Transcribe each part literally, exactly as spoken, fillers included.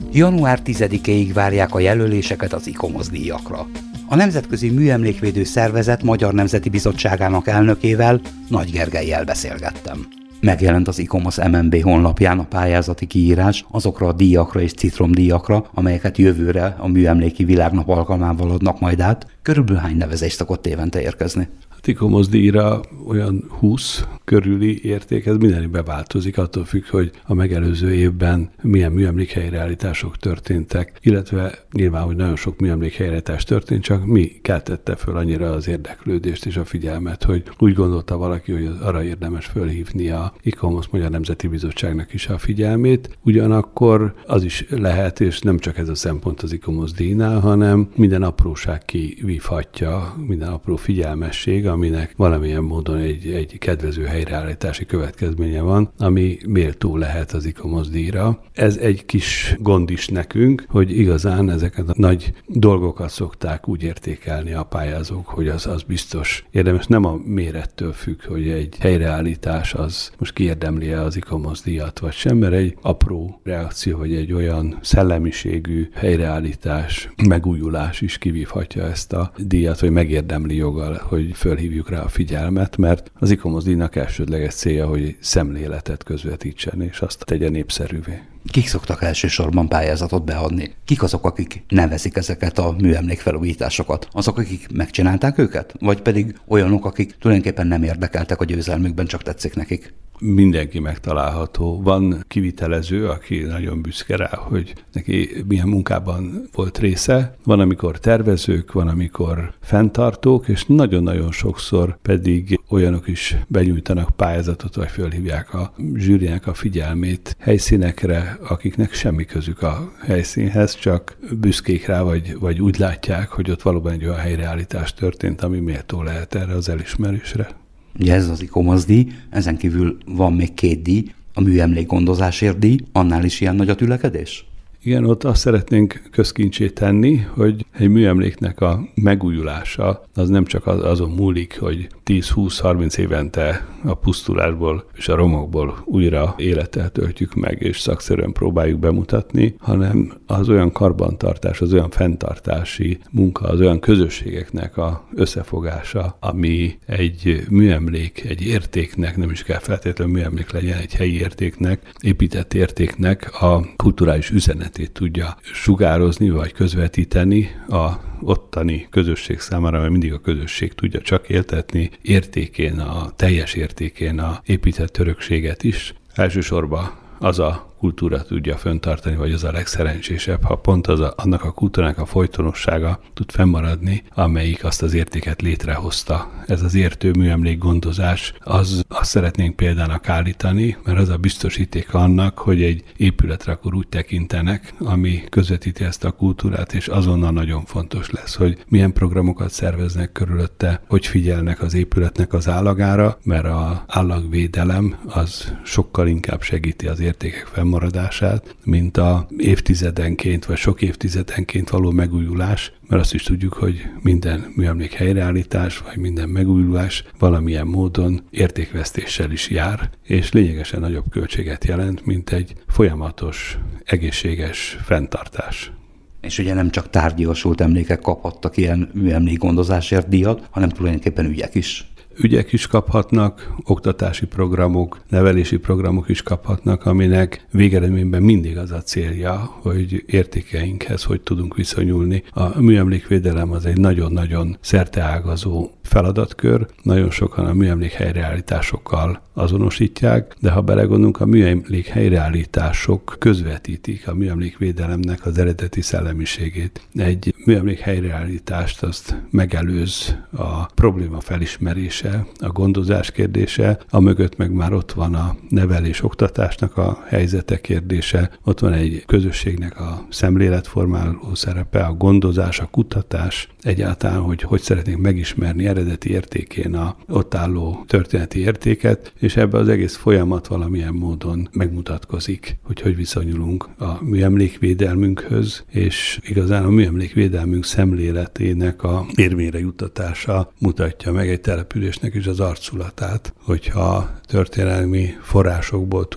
január tizedikéig várják a jelöléseket az ICOMOS díjakra. A Nemzetközi Műemlékvédő Szervezet Magyar Nemzeti Bizottságának elnökével, Nagy Gergellyel beszélgettem. Megjelent az ICOMOS em en bé honlapján a pályázati kiírás azokra a díjakra és citromdíjakra, amelyeket jövőre a Műemléki Világnap alkalmával adnak majd át. Körülbelül hány nevezés szokott évente érkezni? A ICOMOS díjra olyan húsz körüli érték, ez minden évben változik, attól függ, hogy a megelőző évben milyen műemlékhelyreállítások történtek, illetve nyilván, hogy nagyon sok műemlékhelyreállítás történt, csak mi keltette föl annyira az érdeklődést és a figyelmet, hogy úgy gondolta valaki, hogy arra érdemes fölhívni a ICOMOS Magyar Nemzeti Bizottságnak is a figyelmét. Ugyanakkor az is lehet, és nem csak ez a szempont az ICOMOS díjnál, hanem minden apróság kivívhatja, minden apró figyelmesség, aminek valamilyen módon egy, egy kedvező helyreállítási következménye van, ami méltó lehet az ICOMOS díjra. Ez egy kis gond is nekünk, hogy igazán ezeket a nagy dolgokat szokták úgy értékelni a pályázók, hogy az, az biztos érdemes. Nem a mérettől függ, hogy egy helyreállítás az most kiérdemli-e az ICOMOS díjat vagy sem, mert egy apró reakció, vagy egy olyan szellemiségű helyreállítás, megújulás is kivívhatja ezt a díjat, hogy megérdemli joggal, hogy fölhívjuk rá a figyelmet, mert az ICOMOS díjnak elsődleges célja, hogy szemléletet közvetítsen, és azt tegye népszerűvé. Kik szoktak elsősorban pályázatot beadni? Kik azok, akik nevezik ezeket a műemlékfelújításokat? Azok, akik megcsinálták őket? Vagy pedig olyanok, akik tulajdonképpen nem érdekeltek a győzelmükben, csak tetszik nekik? Mindenki megtalálható. Van kivitelező, aki nagyon büszke rá, hogy neki milyen munkában volt része. Van, amikor tervezők, van, amikor fenntartók, és nagyon-nagyon sokszor pedig olyanok is benyújtanak pályázatot, vagy fölhívják a zsűrinek a figyelmét helyszínekre, akiknek semmi közük a helyszínhez, csak büszkék rá, vagy, vagy úgy látják, hogy ott valóban egy olyan helyreállítás történt, ami méltó lehet erre az elismerésre. Ugye ez az ICOMOS díj, ezen kívül van még két díj, a műemlékgondozásért díj, annál is ilyen nagy a tülekedés? Igen, ott azt szeretnénk közkincsé tenni, hogy egy műemléknek a megújulása az nem csak azon múlik, hogy tíz-húsz-harminc évente a pusztulásból és a romokból újra életet töltjük meg, és szakszerűen próbáljuk bemutatni, hanem az olyan karbantartás, az olyan fenntartási munka, az olyan közösségeknek a összefogása, ami egy műemlék, egy értéknek, nem is kell feltétlenül műemlék legyen, egy helyi értéknek, épített értéknek a kulturális üzenetét tudja sugározni, vagy közvetíteni a ottani közösség számára, mert mindig a közösség tudja csak éltetni értékén, a teljes értékén a épített örökséget is. Elsősorban az a kultúra tudja fenntartani, vagy az a legszerencsésebb, ha pont az a, annak a kultúrának a folytonossága tud fennmaradni, amelyik azt az értéket létrehozta. Ez az értő műemlék gondozás, az azt szeretnénk példának állítani, mert az a biztosíték annak, hogy egy épületre akkor úgy tekintenek, ami közvetíti ezt a kultúrát, és azonnal nagyon fontos lesz, hogy milyen programokat szerveznek körülötte, hogy figyelnek az épületnek az állagára, mert az állagvédelem az sokkal inkább segíti az értékek fennmaradását, mint a évtizedenként, vagy sok évtizedenként való megújulás, mert azt is tudjuk, hogy minden műemlék helyreállítás, vagy minden megújulás valamilyen módon értékvesztéssel is jár, és lényegesen nagyobb költséget jelent, mint egy folyamatos, egészséges fenntartás. És ugye nem csak tárgyasult emlékek kaphattak ilyen műemlékgondozásért díjat, hanem tulajdonképpen ügyek is. Ügyek is kaphatnak, oktatási programok, nevelési programok is kaphatnak, aminek végeredményben mindig az a célja, hogy értékeinkhez hogy tudunk viszonyulni. A műemlékvédelem az egy nagyon-nagyon szerteágazó feladatkör, nagyon sokan a műemlék helyreállításokkal azonosítják, de ha belegondolunk, a műemlék helyreállítások közvetítik a műemlékvédelemnek az eredeti szellemiségét. Egy műemlék helyreállítást azt megelőz a probléma felismerése, a gondozás kérdése, a mögött meg már ott van a nevelés oktatásnak a helyzete kérdése, ott van egy közösségnek a szemléletformáló szerepe, a gondozás, a kutatás, egyáltalán, hogy hogy szeretnénk megismerni eredeti értékén a ott álló történeti értéket, és ebbe az egész folyamat valamilyen módon megmutatkozik, hogy hogy viszonyulunk a műemlékvédelmünkhöz, és igazán a műemlékvédelmünk szemléletének a érvényre juttatása mutatja meg egy településnek is az arculatát, hogyha történelmi forrásokból tudunk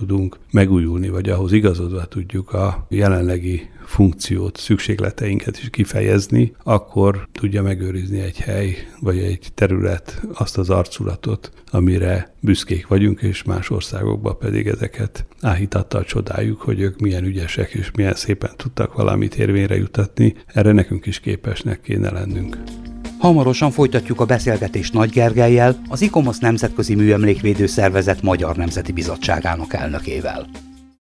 megújulni, vagy ahhoz igazodva tudjuk a jelenlegi funkciót, szükségleteinket is kifejezni, akkor tudja megőrizni egy hely, vagy egy terület azt az arculatot, amire büszkék vagyunk, és más országokban pedig ezeket áhítattal csodáljuk, hogy ők milyen ügyesek, és milyen szépen tudtak valamit érvényre jutatni. Erre nekünk is képesnek kéne lennünk. Hamarosan folytatjuk a beszélgetést Nagy Gergellyel, az ICOMOS Nemzetközi Műemlékvédő Szervezet Magyar Nemzeti Bizottságának elnökével.